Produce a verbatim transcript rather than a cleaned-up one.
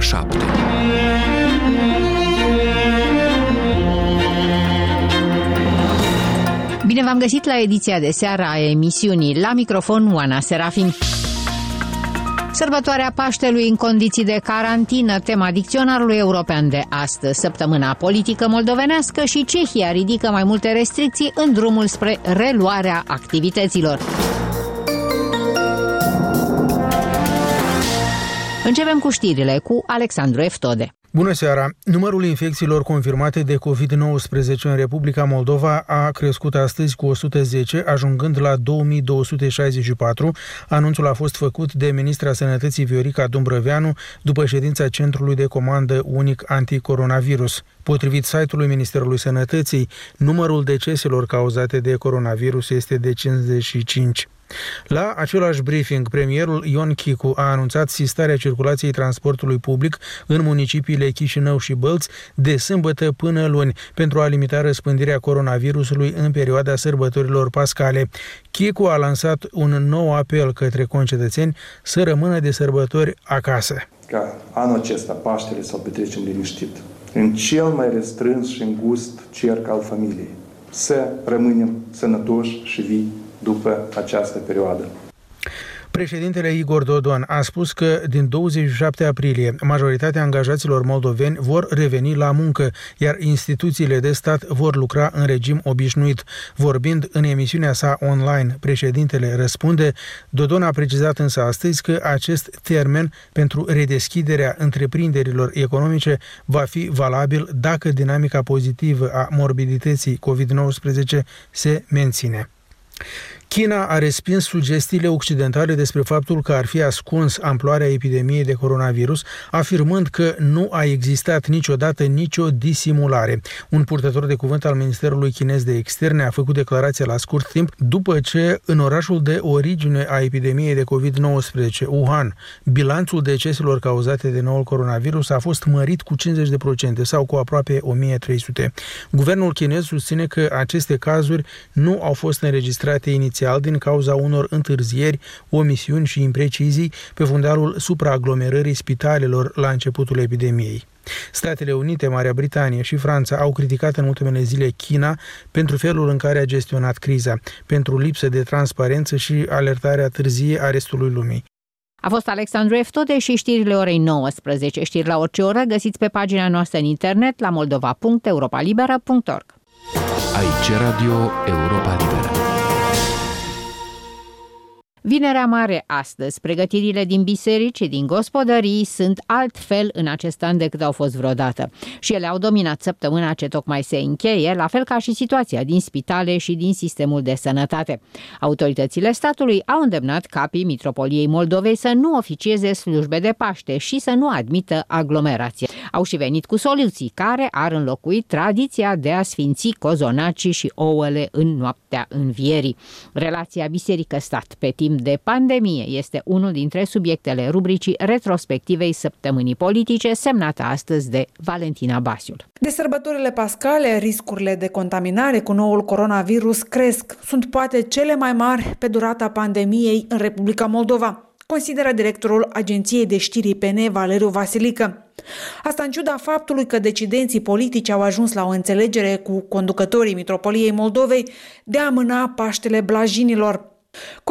șapte. Bine v-am găsit la ediția de seară a emisiunii. La microfon, Oana Serafim. Sărbătoarea Paștelui în condiții de carantină, tema dicționarului european de astăzi. Săptămâna politică moldovenească și Cehia ridică mai multe restricții în drumul spre reluarea activităților. Începem cu știrile cu Alexandru Eftode. Bună seara! Numărul infecțiilor confirmate de covid nouăsprezece în Republica Moldova a crescut astăzi cu o sută zece, ajungând la două mii două sute șaizeci și patru. Anunțul a fost făcut de ministra Sănătății Viorica Dumbrăveanu după ședința Centrului de Comandă Unic Anticoronavirus. Potrivit site-ului Ministerului Sănătății, numărul deceselor cauzate de coronavirus este de cincizeci și cinci. La același briefing, premierul Ion Chicu a anunțat sistarea circulației transportului public în municipiile Chișinău și Bălți de sâmbătă până luni pentru a limita răspândirea coronavirusului în perioada sărbătorilor pascale. Chicu a lansat un nou apel către concetățeni să rămână de sărbători acasă. Ca anul acesta, Paștele, să-l petrecem liniștit, în cel mai restrâns și îngust cerc al familiei. Să rămânem sănătoși și vii după această perioadă. Președintele Igor Dodon a spus că din douăzeci și șapte aprilie majoritatea angajaților moldoveni vor reveni la muncă, iar instituțiile de stat vor lucra în regim obișnuit. Vorbind în emisiunea sa online, președintele Răspunde, Dodon a precizat însă astăzi că acest termen pentru redeschiderea întreprinderilor economice va fi valabil dacă dinamica pozitivă a morbidității covid nouăsprezece se menține. China a respins sugestiile occidentale despre faptul că ar fi ascuns amploarea epidemiei de coronavirus, afirmând că nu a existat niciodată nicio disimulare. Un purtător de cuvânt al Ministerului Chinez de Externe a făcut declarația la scurt timp după ce în orașul de origine a epidemiei de covid nouăsprezece, Wuhan, bilanțul deceselor cauzate de noul coronavirus a fost mărit cu cincizeci de procente sau cu aproape o mie trei sute. Guvernul chinez susține că aceste cazuri nu au fost înregistrate inițial din cauza unor întârzieri, omisiuni și imprecizii pe fundalul supraaglomerării spitalelor la începutul epidemiei. Statele Unite, Marea Britanie și Franța au criticat în ultimele zile China pentru felul în care a gestionat criza, pentru lipsă de transparență și alertarea târzie a restului lumii. A fost Alexandru Eftode și știrile orei nouăsprezece. Știri la orice oră găsiți pe pagina noastră în internet la moldova punct europa liberă punct org. Aici Radio Europa Liberă. Vinerea Mare astăzi. Pregătirile din biserici și din gospodării sunt altfel în acest an decât au fost vreodată. Și ele au dominat săptămâna ce tocmai se încheie, la fel ca și situația din spitale și din sistemul de sănătate. Autoritățile statului au îndemnat capii Mitropoliei Moldovei să nu oficieze slujbe de Paște și să nu admită aglomerație. Au și venit cu soluții care ar înlocui tradiția de a sfinți cozonacii și ouăle în noaptea învierii. Relația biserică-stat pe timp de pandemie este unul dintre subiectele rubricii retrospectivei săptămânii politice, semnată astăzi de Valentina Basiul. De sărbătorile pascale, riscurile de contaminare cu noul coronavirus cresc. Sunt poate cele mai mari pe durata pandemiei în Republica Moldova, consideră directorul Agenției de Știri P N, Valeriu Vasilică. Asta în ciuda faptului că decidenții politici au ajuns la o înțelegere cu conducătorii Mitropoliei Moldovei de a amâna Paștele Blajinilor.